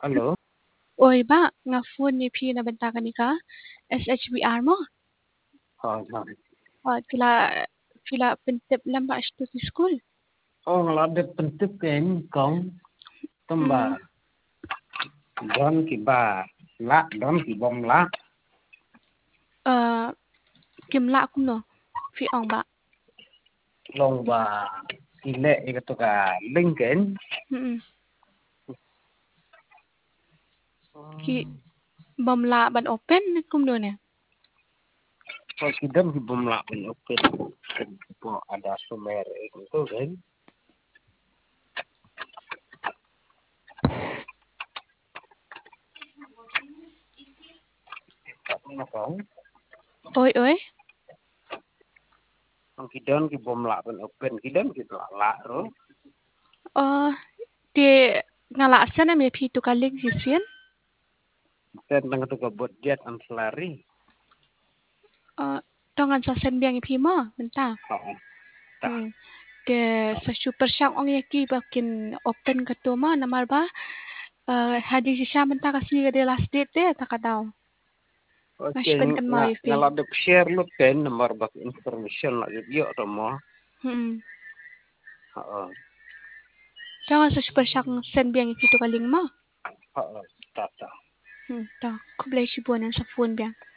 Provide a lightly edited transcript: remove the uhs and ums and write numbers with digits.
Halo? Oi ba, nga phone ni P na benta ka ni ka? SHBR mo? Hoi. Pila pentip lang ba ito sa school? Oh, ngalade pentip ken kong tamba Hmm. don ki ba la don ki bom la Kimla ko no. Phi ong ba? long ba ile ikato ka linken Hmm. Ki bamla ban open kum do ne. so ki dam ki bom la pen open po ada sumer itu kan apa kong Oi. ki don ki bom la pen open ki don ki la ro Di ngala asa na may P to ka link sisien? ten tang to ka bot jet an selari Tongan sa senbiang P mo, benta. ha ta De sa super shark ong yaki bakin open ka to mo namar ba? Hadi si siya benta kasi ka de last date de takadaw. okay Maspen kan mau P. ngalade share lo ken nomor bak information la yo to mo ha Tongan sa super shark senbiang P to ka link mo. ha ta Ta kublay si buwan sa phone biang.